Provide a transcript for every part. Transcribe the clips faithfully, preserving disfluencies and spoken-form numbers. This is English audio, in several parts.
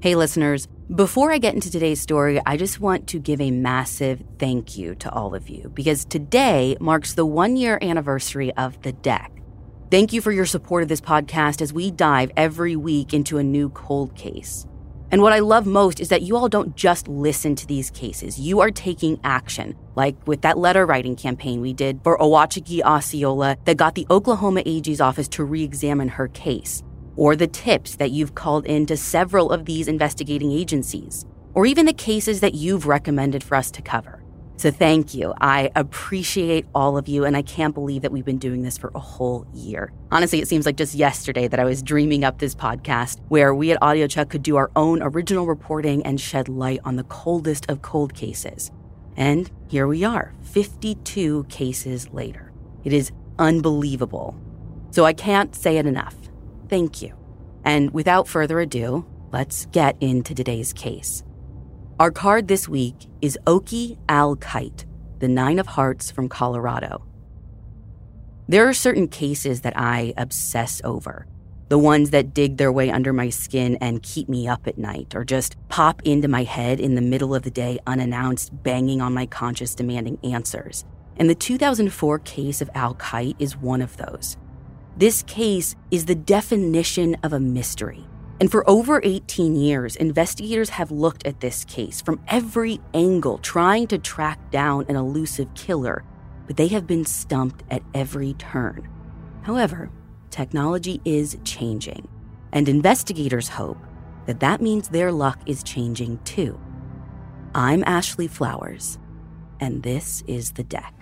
Hey, listeners. Before I get into today's story, I just want to give a massive thank you to all of you, because today marks the one-year anniversary of The Deck. Thank you for your support of this podcast as we dive every week into a new cold case. And what I love most is that you all don't just listen to these cases. You are taking action, like with that letter writing campaign we did for Owachiki Osceola that got the Oklahoma A G's office to re-examine her case, or the tips that you've called in to several of these investigating agencies, or even the cases that you've recommended for us to cover. So thank you. I appreciate all of you, and I can't believe that we've been doing this for a whole year. Honestly, it seems like just yesterday that I was dreaming up this podcast where we at AudioChuck could do our own original reporting and shed light on the coldest of cold cases. And here we are, fifty-two cases later. It is unbelievable. So I can't say it enough. Thank you. And without further ado, let's get into today's case. Our card this week is Oki Al Kite, the Nine of Hearts from Colorado. There are certain cases that I obsess over, the ones that dig their way under my skin and keep me up at night, or just pop into my head in the middle of the day unannounced, banging on my conscience demanding answers. And the two thousand four case of Al Kite is one of those. This case is the definition of a mystery. And for over eighteen years, investigators have looked at this case from every angle, trying to track down an elusive killer, but they have been stumped at every turn. However, technology is changing, and investigators hope that that means their luck is changing too. I'm Ashley Flowers, and this is The Deck.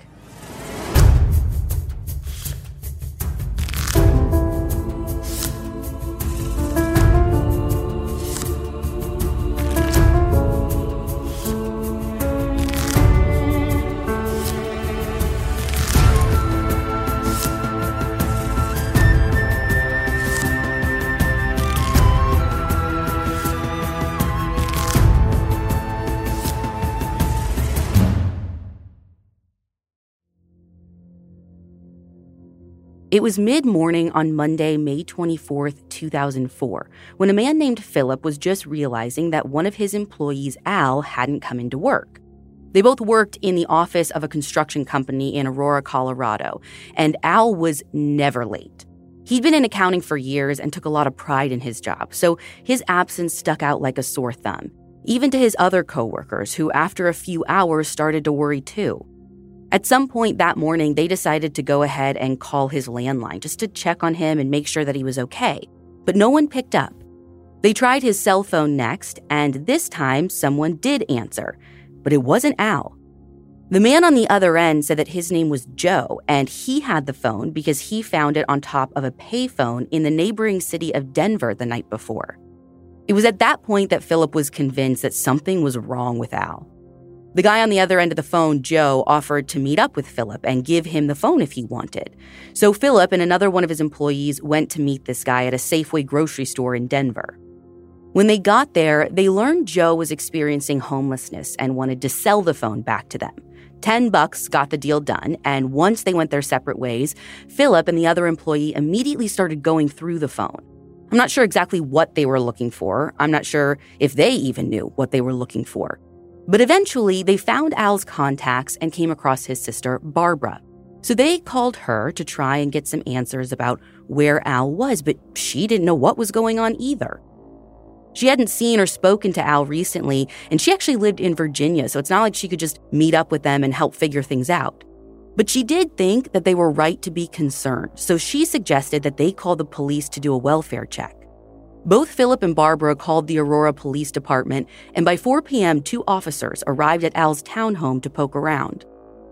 It was mid-morning on Monday, May twenty-fourth, two thousand four, when a man named Philip was just realizing that one of his employees, Al, hadn't come into work. They both worked in the office of a construction company in Aurora, Colorado, and Al was never late. He'd been in accounting for years and took a lot of pride in his job, so his absence stuck out like a sore thumb, even to his other coworkers, who after a few hours started to worry too. At some point that morning, they decided to go ahead and call his landline just to check on him and make sure that he was okay. But no one picked up. They tried his cell phone next, and this time someone did answer, but it wasn't Al. The man on the other end said that his name was Joe, and he had the phone because he found it on top of a payphone in the neighboring city of Denver the night before. It was at that point that Philip was convinced that something was wrong with Al. The guy on the other end of the phone, Joe, offered to meet up with Philip and give him the phone if he wanted. So Philip and another one of his employees went to meet this guy at a Safeway grocery store in Denver. When they got there, they learned Joe was experiencing homelessness and wanted to sell the phone back to them. Ten bucks got the deal done, and once they went their separate ways, Philip and the other employee immediately started going through the phone. I'm not sure exactly what they were looking for. I'm not sure if they even knew what they were looking for. But eventually, they found Al's contacts and came across his sister, Barbara. So they called her to try and get some answers about where Al was, but she didn't know what was going on either. She hadn't seen or spoken to Al recently, and she actually lived in Virginia, so it's not like she could just meet up with them and help figure things out. But she did think that they were right to be concerned, so she suggested that they call the police to do a welfare check. Both Philip and Barbara called the Aurora Police Department, and by four p.m., two officers arrived at Al's townhome to poke around.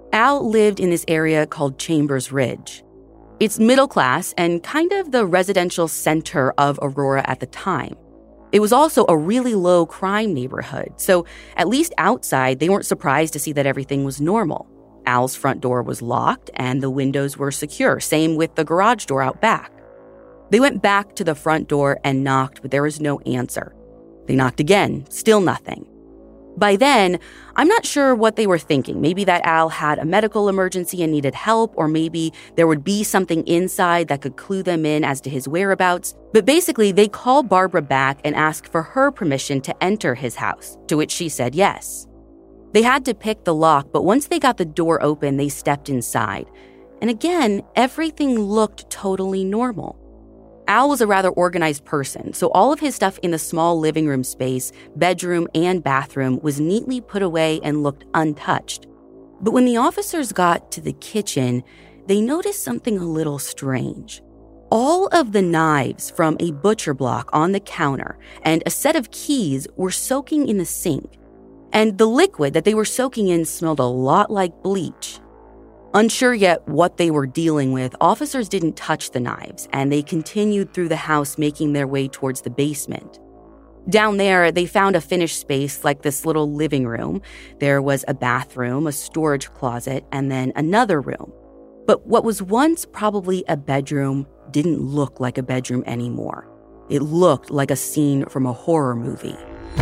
Al lived in this area called Chambers Ridge. It's middle class and kind of the residential center of Aurora at the time. It was also a really low crime neighborhood, so at least outside, they weren't surprised to see that everything was normal. Al's front door was locked and the windows were secure, same with the garage door out back. They went back to the front door and knocked, but there was no answer. They knocked again, still nothing. By then, I'm not sure what they were thinking. Maybe that Al had a medical emergency and needed help, or maybe there would be something inside that could clue them in as to his whereabouts. But basically, they call Barbara back and ask for her permission to enter his house, to which she said yes. They had to pick the lock, but once they got the door open, they stepped inside. And again, everything looked totally normal. Al was a rather organized person, so all of his stuff in the small living room space, bedroom, and bathroom was neatly put away and looked untouched. But when the officers got to the kitchen, they noticed something a little strange. All of the knives from a butcher block on the counter and a set of keys were soaking in the sink. And the liquid that they were soaking in smelled a lot like bleach. Unsure yet what they were dealing with, officers didn't touch the knives, and they continued through the house, making their way towards the basement. Down there, they found a finished space like this little living room. There was a bathroom, a storage closet, and then another room. But what was once probably a bedroom didn't look like a bedroom anymore. It looked like a scene from a horror movie.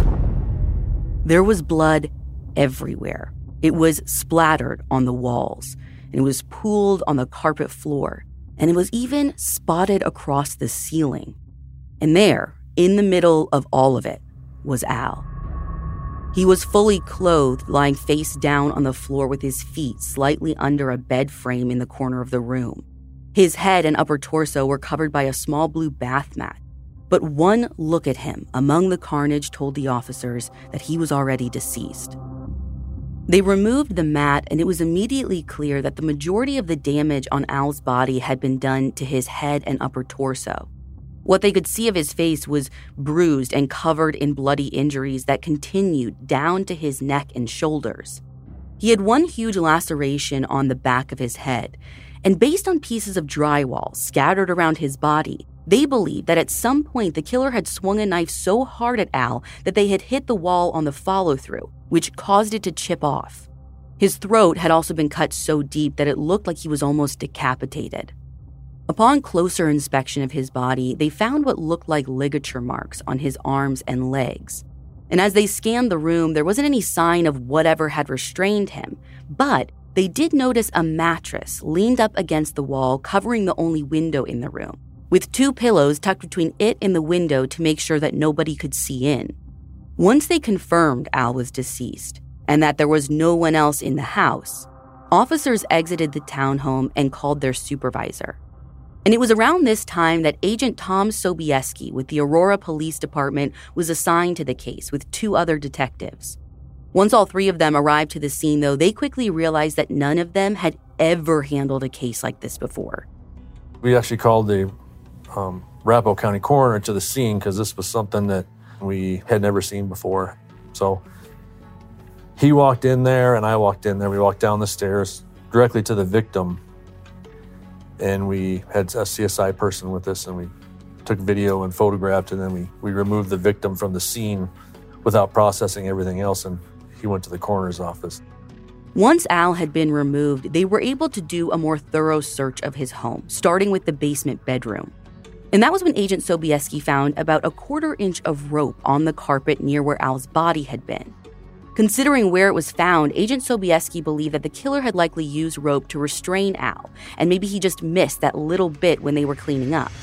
There was blood everywhere. It was splattered on the walls, and it was pooled on the carpet floor, and it was even spotted across the ceiling. And there, in the middle of all of it, was Al. He was fully clothed, lying face down on the floor with his feet slightly under a bed frame in the corner of the room. His head and upper torso were covered by a small blue bath mat. But one look at him among the carnage told the officers that he was already deceased. They removed the mat, and it was immediately clear that the majority of the damage on Al's body had been done to his head and upper torso. What they could see of his face was bruised and covered in bloody injuries that continued down to his neck and shoulders. He had one huge laceration on the back of his head, and based on pieces of drywall scattered around his body, they believed that at some point the killer had swung a knife so hard at Al that they had hit the wall on the follow-through, which caused it to chip off. His throat had also been cut so deep that it looked like he was almost decapitated. Upon closer inspection of his body, they found what looked like ligature marks on his arms and legs. And as they scanned the room, there wasn't any sign of whatever had restrained him, but they did notice a mattress leaned up against the wall, covering the only window in the room, with two pillows tucked between it and the window to make sure that nobody could see in. Once they confirmed Al was deceased and that there was no one else in the house, officers exited the townhome and called their supervisor. And it was around this time that Agent Tom Sobieski with the Aurora Police Department was assigned to the case with two other detectives. Once all three of them arrived to the scene, though, they quickly realized that none of them had ever handled a case like this before. We actually called the um, Arapahoe County coroner to the scene because this was something that we had never seen before. So he walked in there and I walked in there. We walked down the stairs directly to the victim, and we had a C S I person with us, and we took video and photographed, and then we, we removed the victim from the scene without processing everything else, and he went to the coroner's office. Once Al had been removed, they were able to do a more thorough search of his home, starting with the basement bedroom. And that was when Agent Sobieski found about a quarter inch of rope on the carpet near where Al's body had been. Considering where it was found, Agent Sobieski believed that the killer had likely used rope to restrain Al, and maybe he just missed that little bit when they were cleaning up.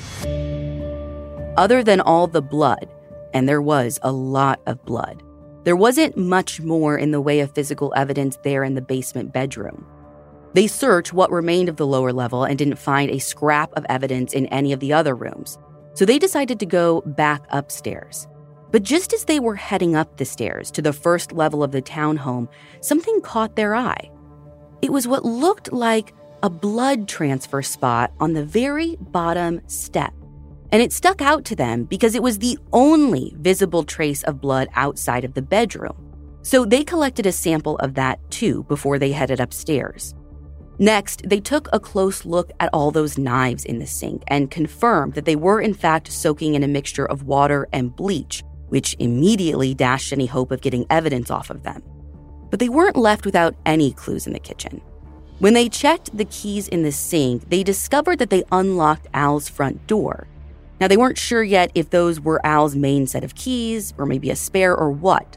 Other than all the blood, and there was a lot of blood, there wasn't much more in the way of physical evidence there in the basement bedroom. They searched what remained of the lower level and didn't find a scrap of evidence in any of the other rooms, so they decided to go back upstairs. But just as they were heading up the stairs to the first level of the townhome, something caught their eye. It was what looked like a blood transfer spot on the very bottom step. And it stuck out to them because it was the only visible trace of blood outside of the bedroom. So they collected a sample of that too before they headed upstairs. Next, they took a close look at all those knives in the sink and confirmed that they were in fact soaking in a mixture of water and bleach, which immediately dashed any hope of getting evidence off of them. But they weren't left without any clues in the kitchen. When they checked the keys in the sink, they discovered that they unlocked Al's front door. Now, they weren't sure yet if those were Al's main set of keys, or maybe a spare or what.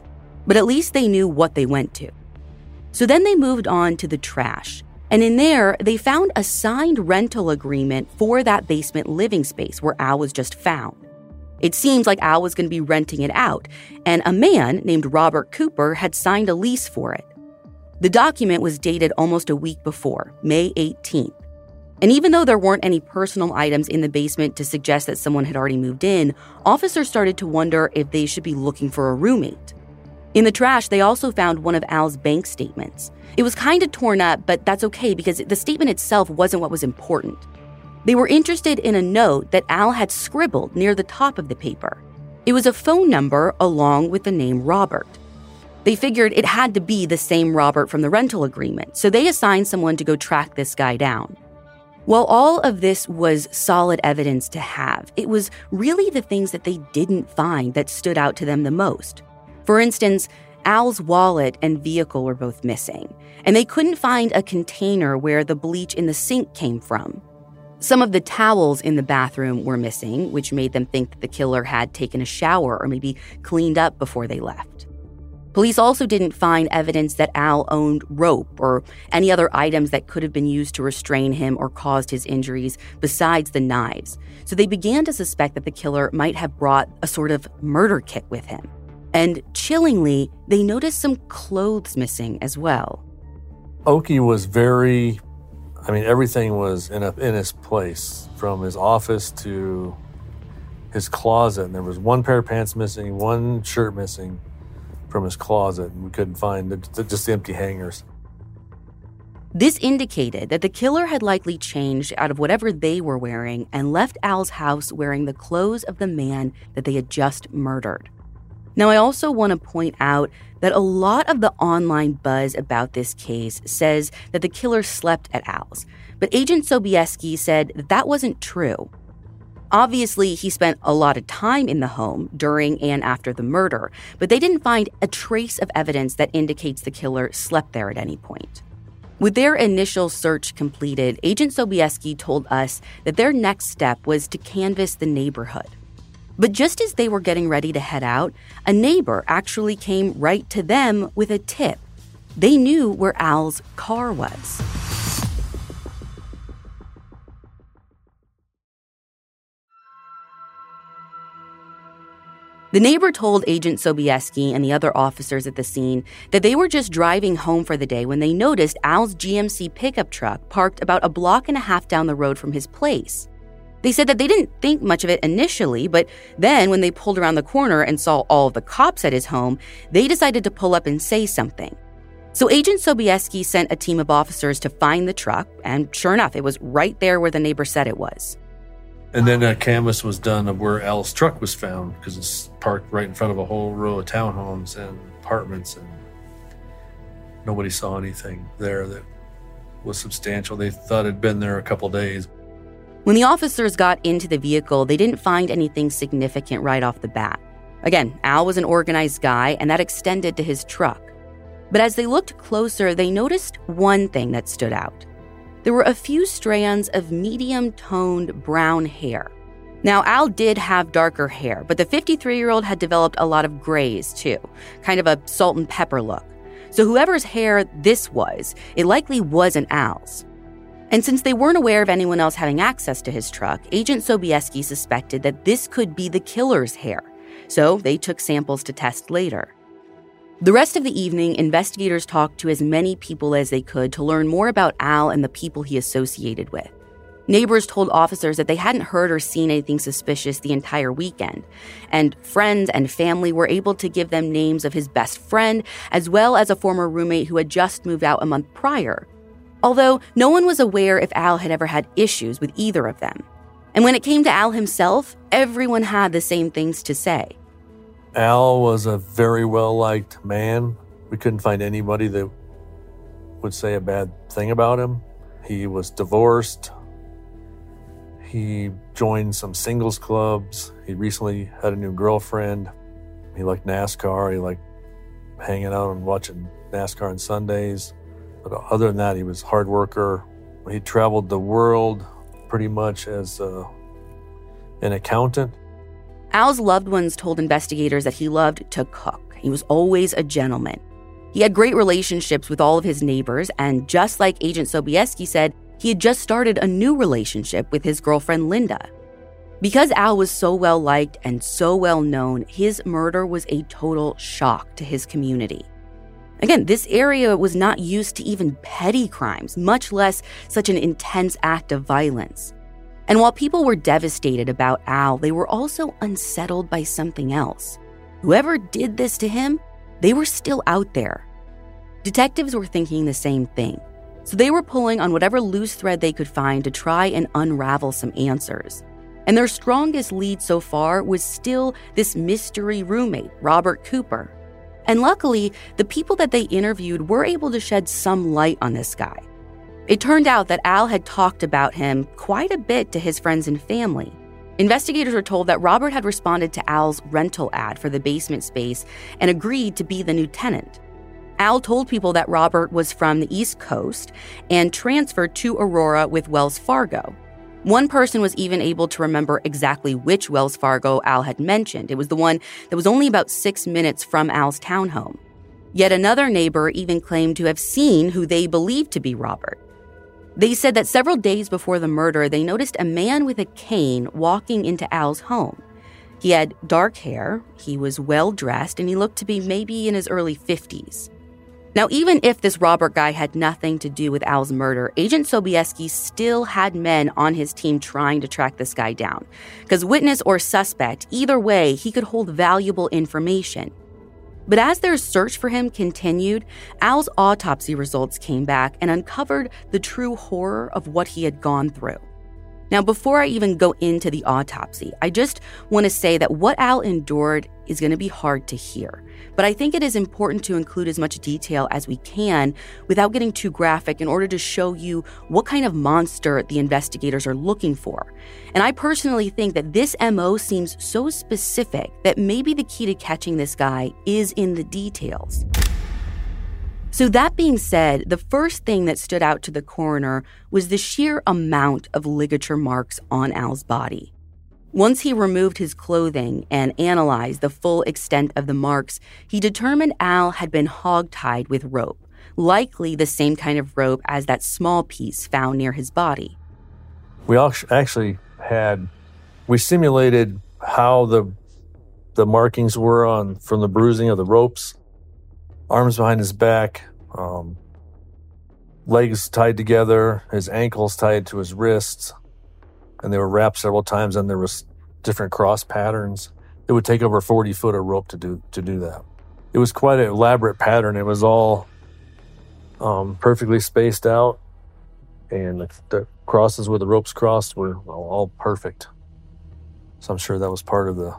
But at least they knew what they went to. So then they moved on to the trash. And in there, they found a signed rental agreement for that basement living space where Al was just found. It seems like Al was going to be renting it out, and a man named Robert Cooper had signed a lease for it. The document was dated almost a week before, May eighteenth. And even though there weren't any personal items in the basement to suggest that someone had already moved in, officers started to wonder if they should be looking for a roommate. In the trash, they also found one of Al's bank statements. It was kind of torn up, but that's okay because the statement itself wasn't what was important. They were interested in a note that Al had scribbled near the top of the paper. It was a phone number along with the name Robert. They figured it had to be the same Robert from the rental agreement, so they assigned someone to go track this guy down. While all of this was solid evidence to have, it was really the things that they didn't find that stood out to them the most. For instance, Al's wallet and vehicle were both missing, and they couldn't find a container where the bleach in the sink came from. Some of the towels in the bathroom were missing, which made them think that the killer had taken a shower or maybe cleaned up before they left. Police also didn't find evidence that Al owned rope or any other items that could have been used to restrain him or caused his injuries besides the knives. So they began to suspect that the killer might have brought a sort of murder kit with him. And chillingly, they noticed some clothes missing as well. Okie was very, I mean, everything was in a, in its place, from his office to his closet. And there was one pair of pants missing, one shirt missing from his closet, and we couldn't find the, just the empty hangers. This indicated that the killer had likely changed out of whatever they were wearing and left Al's house wearing the clothes of the man that they had just murdered. Now, I also want to point out that a lot of the online buzz about this case says that the killer slept at Al's, but Agent Sobieski said that that wasn't true. Obviously, he spent a lot of time in the home during and after the murder, but they didn't find a trace of evidence that indicates the killer slept there at any point. With their initial search completed, Agent Sobieski told us that their next step was to canvass the neighborhood. But just as they were getting ready to head out, a neighbor actually came right to them with a tip. They knew where Al's car was. The neighbor told Agent Sobieski and the other officers at the scene that they were just driving home for the day when they noticed Al's G M C pickup truck parked about a block and a half down the road from his place. They said that they didn't think much of it initially, but then when they pulled around the corner and saw all of the cops at his home, they decided to pull up and say something. So Agent Sobieski sent a team of officers to find the truck, and sure enough, it was right there where the neighbor said it was. And then a canvas was done of where Al's truck was found, because it's parked right in front of a whole row of townhomes and apartments, and nobody saw anything there that was substantial. They thought it'd been there a couple days. When the officers got into the vehicle, they didn't find anything significant right off the bat. Again, Al was an organized guy, and that extended to his truck. But as they looked closer, they noticed one thing that stood out. There were a few strands of medium-toned brown hair. Now, Al did have darker hair, but the fifty-three-year-old had developed a lot of grays, too, kind of a salt and pepper look. So whoever's hair this was, it likely wasn't Al's. And since they weren't aware of anyone else having access to his truck, Agent Sobieski suspected that this could be the killer's hair. So they took samples to test later. The rest of the evening, investigators talked to as many people as they could to learn more about Al and the people he associated with. Neighbors told officers that they hadn't heard or seen anything suspicious the entire weekend, and friends and family were able to give them names of his best friend, as well as a former roommate who had just moved out a month prior. Although no one was aware if Al had ever had issues with either of them. And when it came to Al himself, everyone had the same things to say. Al was a very well-liked man. We couldn't find anybody that would say a bad thing about him. He was divorced. He joined some singles clubs. He recently had a new girlfriend. He liked NASCAR. He liked hanging out and watching NASCAR on Sundays. But other than that, he was a hard worker. He traveled the world pretty much as uh, an accountant. Al's loved ones told investigators that he loved to cook, He was always a gentleman. He had great relationships with all of his neighbors, and just like Agent Sobieski said, he had just started a new relationship with his girlfriend, Linda. Because Al was so well-liked and so well-known, his murder was a total shock to his community. Again, this area was not used to even petty crimes, much less such an intense act of violence. And while people were devastated about Al, they were also unsettled by something else. Whoever did this to him, they were still out there. Detectives were thinking the same thing, so they were pulling on whatever loose thread they could find to try and unravel some answers. And their strongest lead so far was still this mystery roommate, Robert Cooper. And luckily, the people that they interviewed were able to shed some light on this guy. It turned out that Al had talked about him quite a bit to his friends and family. Investigators were told that Robert had responded to Al's rental ad for the basement space and agreed to be the new tenant. Al told people that Robert was from the East Coast and transferred to Aurora with Wells Fargo. One person was even able to remember exactly which Wells Fargo Al had mentioned. It was the one that was only about six minutes from Al's townhome. Yet another neighbor even claimed to have seen who they believed to be Robert. They said that several days before the murder, they noticed a man with a cane walking into Al's home. He had dark hair, he was well-dressed, and he looked to be maybe in his early fifties. Now, even if this Robert guy had nothing to do with Al's murder, Agent Sobieski still had men on his team trying to track this guy down. Because witness or suspect, either way, he could hold valuable information. But as their search for him continued, Al's autopsy results came back and uncovered the true horror of what he had gone through. Now, before I even go into the autopsy, I just want to say that what Al endured is going to be hard to hear. But I think it is important to include as much detail as we can without getting too graphic in order to show you what kind of monster the investigators are looking for. And I personally think that this M O seems so specific that maybe the key to catching this guy is in the details. So that being said, the first thing that stood out to the coroner was the sheer amount of ligature marks on Al's body. Once he removed his clothing and analyzed the full extent of the marks, he determined Al had been hogtied with rope, likely the same kind of rope as that small piece found near his body. We actually had, we simulated how the the markings were on from the bruising of the ropes. Arms behind his back, um, legs tied together, his ankles tied to his wrists, and they were wrapped several times, and there was different cross patterns. It would take over forty foot of rope to do to do that. It was quite an elaborate pattern. It was all um, perfectly spaced out, and the, the crosses where the ropes crossed were well, all perfect. So I'm sure that was part of the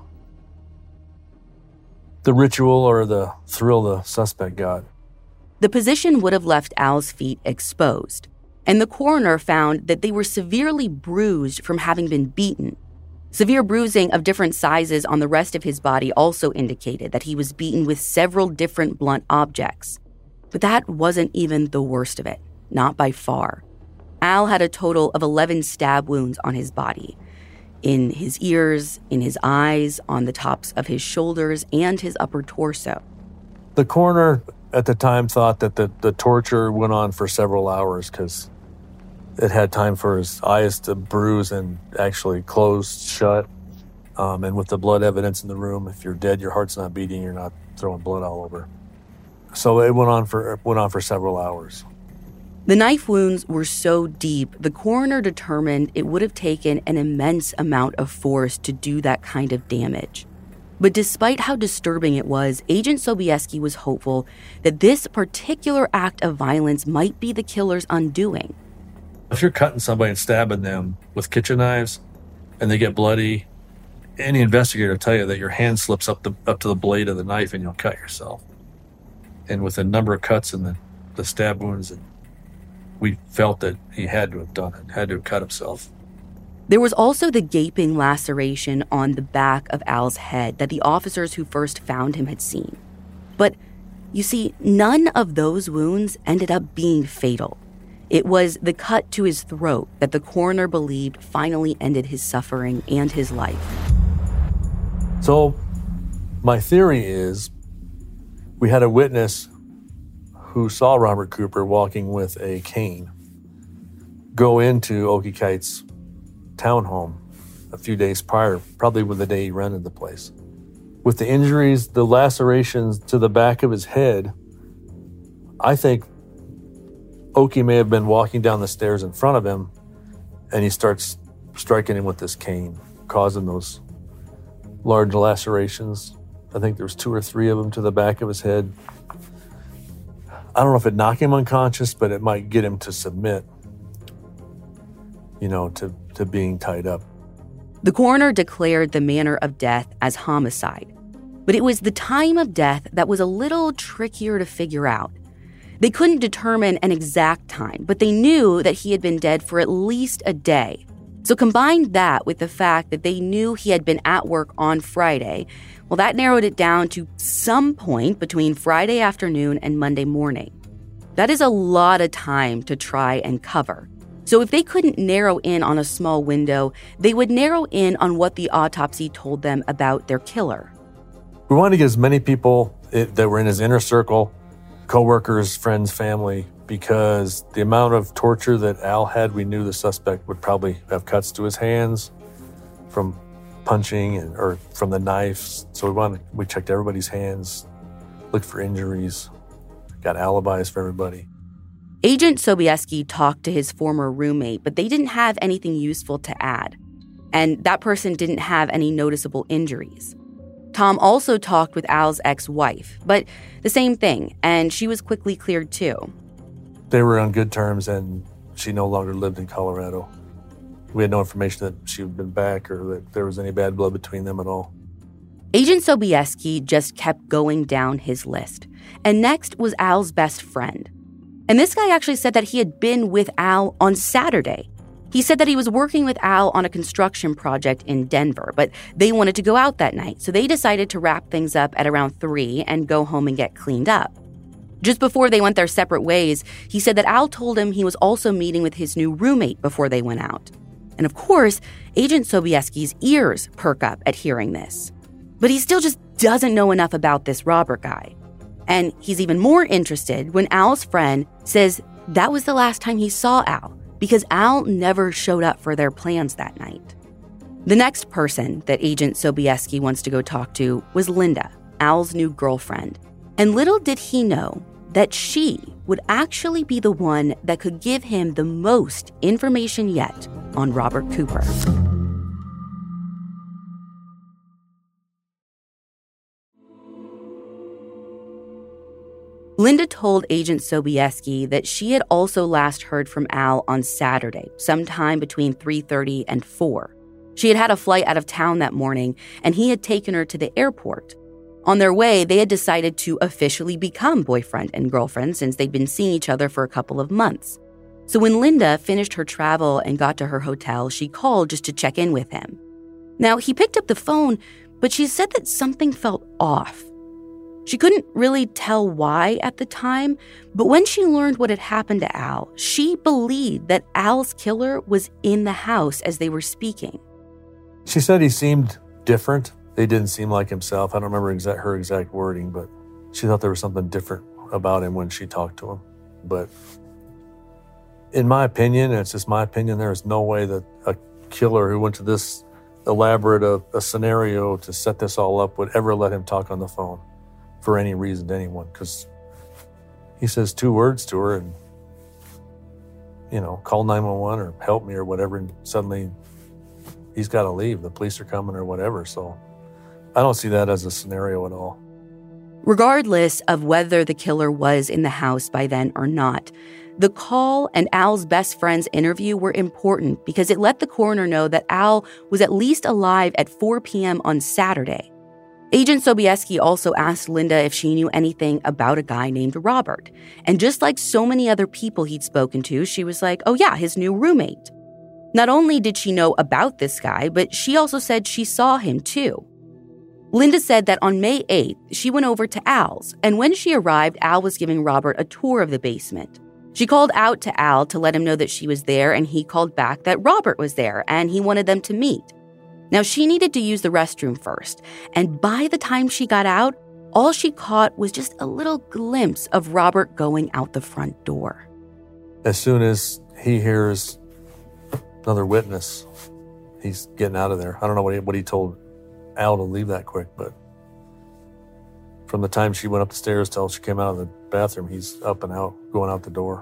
the ritual or the thrill the suspect got. The position would have left Al's feet exposed, and the coroner found that they were severely bruised from having been beaten. Severe bruising of different sizes on the rest of his body also indicated that he was beaten with several different blunt objects. But that wasn't even the worst of it, not by far. Al had a total of eleven stab wounds on his body. In his ears, in his eyes, on the tops of his shoulders, and his upper torso. The coroner at the time thought that the, the torture went on for several hours because it had time for his eyes to bruise and actually close shut. Um, and with the blood evidence in the room, if you're dead, your heart's not beating, you're not throwing blood all over. So it went on for went on for several hours. The knife wounds were so deep, the coroner determined it would have taken an immense amount of force to do that kind of damage. But despite how disturbing it was, Agent Sobieski was hopeful that this particular act of violence might be the killer's undoing. If you're cutting somebody and stabbing them with kitchen knives and they get bloody, any investigator will tell you that your hand slips up the up to the blade of the knife and you'll cut yourself. And with a number of cuts and the, the stab wounds, we felt that he had to have done it, had to have cut himself. There was also the gaping laceration on the back of Al's head that the officers who first found him had seen. But, you see, none of those wounds ended up being fatal. It was the cut to his throat that the coroner believed finally ended his suffering and his life. So, my theory is We had a witness who saw Robert Cooper walking with a cane go into Okie Kite's townhome a few days prior, probably with the day he rented the place. With the injuries, the lacerations to the back of his head, I think Okie may have been walking down the stairs in front of him, and he starts striking him with this cane, causing those large lacerations. I think there was two or three of them to the back of his head. I don't know if it knocked him unconscious, but it might get him to submit, you know, to, to being tied up. The coroner declared the manner of death as homicide, but it was the time of death that was a little trickier to figure out. They couldn't determine an exact time, but they knew that he had been dead for at least a day. So combine that with the fact that they knew he had been at work on Friday, well, that narrowed it down to some point between Friday afternoon and Monday morning. That is a lot of time to try and cover. So if they couldn't narrow in on a small window, they would narrow in on what the autopsy told them about their killer. We wanted to get as many people that were in his inner circle, coworkers, friends, family, because the amount of torture that Al had, we knew the suspect would probably have cuts to his hands from punching and, or from the knives. So we wanted, we checked everybody's hands, looked for injuries, got alibis for everybody. Agent Sobieski talked to his former roommate, but they didn't have anything useful to add. And that person didn't have any noticeable injuries. Tom also talked with Al's ex-wife, but the same thing, and she was quickly cleared too. They were on good terms, and she no longer lived in Colorado. We had no information that she had been back or that there was any bad blood between them at all. Agent Sobieski just kept going down his list. And next was Al's best friend. And this guy actually said that he had been with Al on Saturday. He said that he was working with Al on a construction project in Denver, but they wanted to go out that night, so they decided to wrap things up at around three and go home and get cleaned up. Just before they went their separate ways, he said that Al told him he was also meeting with his new roommate before they went out. And of course, Agent Sobieski's ears perk up at hearing this. But he still just doesn't know enough about this Robert guy. And he's even more interested when Al's friend says that was the last time he saw Al, because Al never showed up for their plans that night. The next person that Agent Sobieski wants to go talk to was Linda, Al's new girlfriend. And little did he know that she would actually be the one that could give him the most information yet on Robert Cooper. Linda told Agent Sobieski that she had also last heard from Al on Saturday, sometime between three thirty and four. She had had a flight out of town that morning, and he had taken her to the airport. On their way, they had decided to officially become boyfriend and girlfriend since they'd been seeing each other for a couple of months. So when Linda finished her travel and got to her hotel, she called just to check in with him. Now, he picked up the phone, but she said that something felt off. She couldn't really tell why at the time, but when she learned what had happened to Al, she believed that Al's killer was in the house as they were speaking. She said he seemed different. They didn't seem like himself. I don't remember exact, her exact wording, but she thought there was something different about him when she talked to him. But in my opinion, and it's just my opinion, there is no way that a killer who went to this elaborate a, a scenario to set this all up would ever let him talk on the phone for any reason to anyone, because he says two words to her and, you know, call nine one one or help me or whatever, and suddenly he's got to leave. The police are coming or whatever. So I don't see that as a scenario at all. Regardless of whether the killer was in the house by then or not, the call and Al's best friend's interview were important because it let the coroner know that Al was at least alive at four p.m. on Saturday. Agent Sobieski also asked Linda if she knew anything about a guy named Robert. And just like so many other people he'd spoken to, she was like, oh yeah, his new roommate. Not only did she know about this guy, but she also said she saw him too. Linda said that on May eighth, she went over to Al's, and when she arrived, Al was giving Robert a tour of the basement. She called out to Al to let him know that she was there, and he called back that Robert was there and he wanted them to meet. Now, she needed to use the restroom first, and by the time she got out, all she caught was just a little glimpse of Robert going out the front door. As soon as he hears another witness, he's getting out of there. I don't know what he, what he told Al to leave that quick, but from the time she went up the stairs till she came out of the bathroom, he's up and out, going out the door.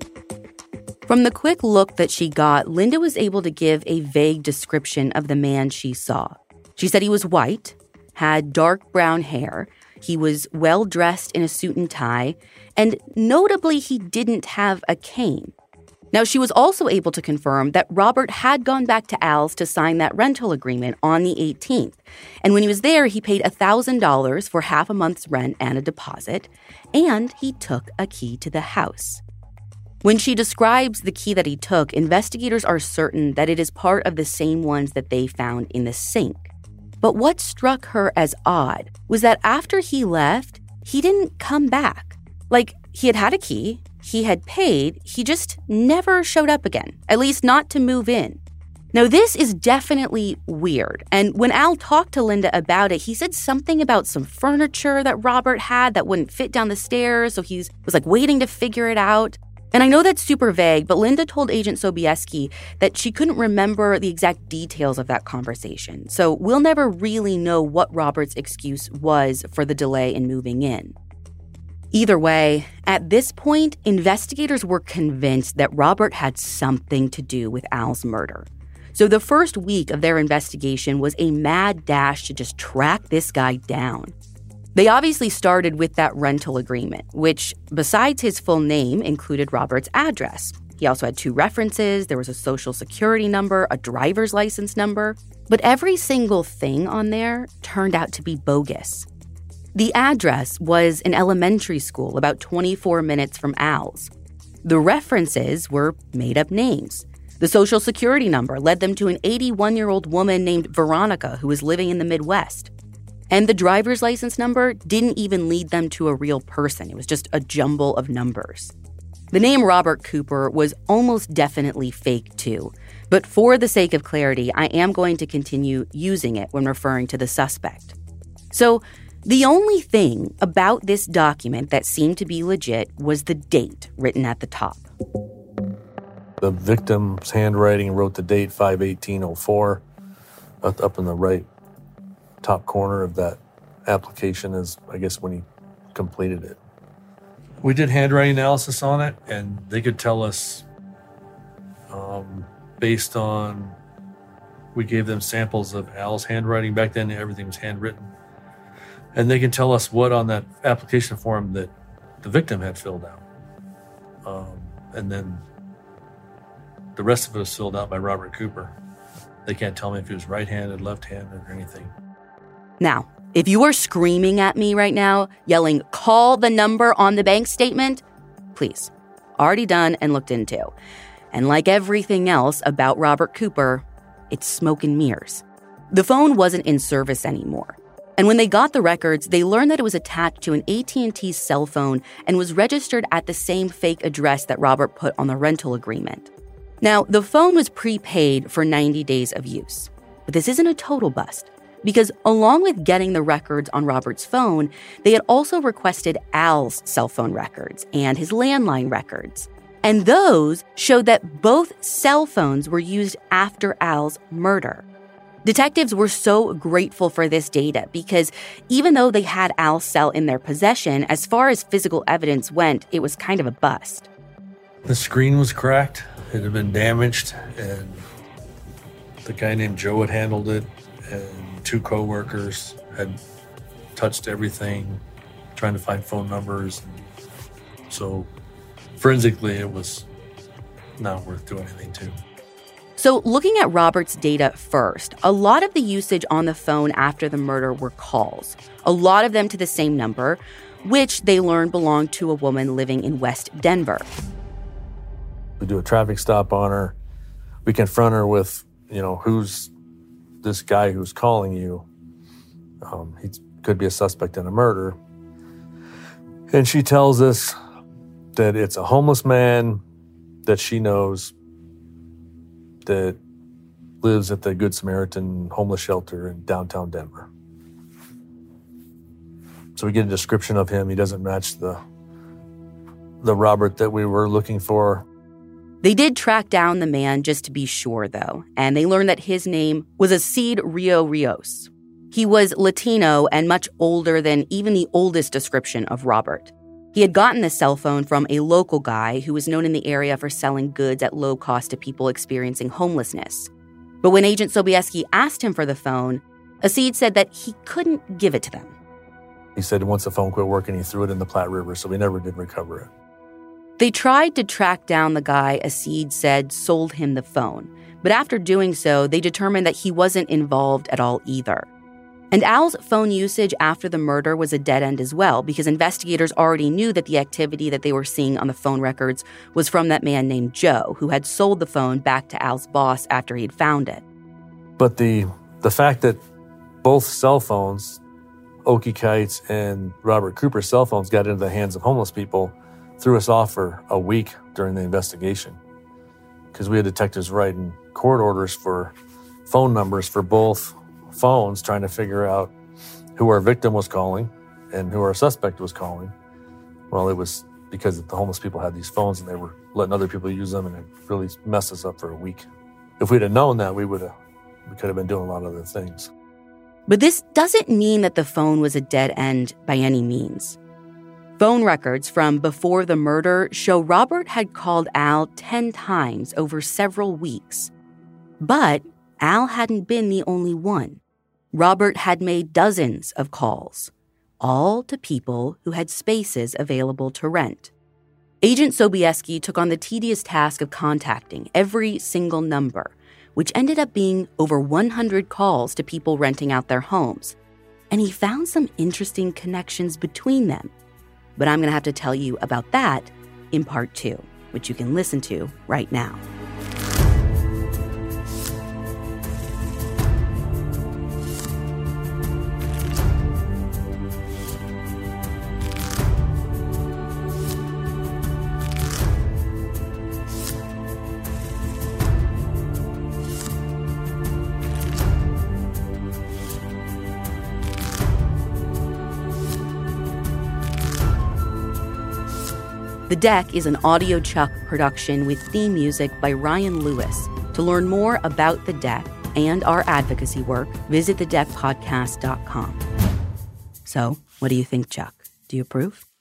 From the quick look that she got, Linda was able to give a vague description of the man she saw. She said he was white, had dark brown hair, he was well-dressed in a suit and tie, and notably, he didn't have a cane. Now, she was also able to confirm that Robert had gone back to Al's to sign that rental agreement on the eighteenth. And when he was there, he paid one thousand dollars for half a month's rent and a deposit, and he took a key to the house. When she describes the key that he took, investigators are certain that it is part of the same ones that they found in the sink. But what struck her as odd was that after he left, he didn't come back. Like, he had had a key, he had paid, he just never showed up again, at least not to move in. Now, this is definitely weird, and when Al talked to Linda about it, he said something about some furniture that Robert had that wouldn't fit down the stairs, so he was like waiting to figure it out. And I know that's super vague, but Linda told Agent Sobieski that she couldn't remember the exact details of that conversation, so we'll never really know what Robert's excuse was for the delay in moving in. Either way, at this point, investigators were convinced that Robert had something to do with Al's murder. So the first week of their investigation was a mad dash to just track this guy down. They obviously started with that rental agreement, which, besides his full name, included Robert's address. He also had two references. There was a social security number, a driver's license number. But every single thing on there turned out to be bogus. The address was an elementary school about twenty-four minutes from Al's. The references were made-up names. The social security number led them to an eighty-one-year-old woman named Veronica who was living in the Midwest. And the driver's license number didn't even lead them to a real person. It was just a jumble of numbers. The name Robert Cooper was almost definitely fake too. But for the sake of clarity, I am going to continue using it when referring to the suspect. So the only thing about this document that seemed to be legit was the date written at the top. The victim's handwriting wrote the date five eighteen oh four up in the right top corner of that application is, I guess, when he completed it. We did handwriting analysis on it, and they could tell us um, based on, we gave them samples of Al's handwriting. Back then, everything was handwritten. And they can tell us what on that application form that the victim had filled out. Um, and then the rest of it was filled out by Robert Cooper. They can't tell me if he was right-handed, left-handed, or anything. Now, if you are screaming at me right now, yelling, call the number on the bank statement, please, already done and looked into. And like everything else about Robert Cooper, it's smoke and mirrors. The phone wasn't in service anymore. And when they got the records, they learned that it was attached to an A T and T cell phone and was registered at the same fake address that Robert put on the rental agreement. Now, the phone was prepaid for ninety days of use. But this isn't a total bust, because along with getting the records on Robert's phone, they had also requested Al's cell phone records and his landline records. And those showed that both cell phones were used after Al's murder. Detectives were so grateful for this data because even though they had Al's cell in their possession, as far as physical evidence went, it was kind of a bust. The screen was cracked. It had been damaged, and the guy named Joe had handled it, and two co-workers had touched everything, trying to find phone numbers. So forensically, it was not worth doing anything to. So looking at Robert's data first, a lot of the usage on the phone after the murder were calls, a lot of them to the same number, which they learned belonged to a woman living in West Denver. We do a traffic stop on her. We confront her with, you know, who's this guy who's calling you? Um, he could be a suspect in a murder. And she tells us that it's a homeless man that she knows that lives at the Good Samaritan homeless shelter in downtown Denver. So we get a description of him. He doesn't match the the Robert that we were looking for. They did track down the man just to be sure, though, and they learned that his name was Acid Rio Rios. He was Latino and much older than even the oldest description of Robert. He had gotten the cell phone from a local guy who was known in the area for selling goods at low cost to people experiencing homelessness. But when Agent Sobieski asked him for the phone, Acid said that he couldn't give it to them. He said once the phone quit working, he threw it in the Platte River, so we never did recover it. They tried to track down the guy Acid said sold him the phone, but after doing so, they determined that he wasn't involved at all either. And Al's phone usage after the murder was a dead end as well, because investigators already knew that the activity that they were seeing on the phone records was from that man named Joe, who had sold the phone back to Al's boss after he'd found it. But the the fact that both cell phones, Okie Kite's and Robert Cooper's cell phones, got into the hands of homeless people threw us off for a week during the investigation, because we had detectives writing court orders for phone numbers for both phones, trying to figure out who our victim was calling and who our suspect was calling. Well, it was because the homeless people had these phones and they were letting other people use them, and it really messed us up for a week. If we'd have known that, we would have we could have been doing a lot of other things. But this doesn't mean that the phone was a dead end by any means. Phone records from before the murder show Robert had called Al ten times over several weeks. But Al hadn't been the only one. Robert had made dozens of calls, all to people who had spaces available to rent. Agent Sobieski took on the tedious task of contacting every single number, which ended up being over one hundred calls to people renting out their homes. And he found some interesting connections between them. But I'm going to have to tell you about that in part two, which you can listen to right now. The Deck is an AudioChuck production with theme music by Ryan Lewis. To learn more about The Deck and our advocacy work, visit the deck podcast dot com. So, what do you think, Chuck? Do you approve?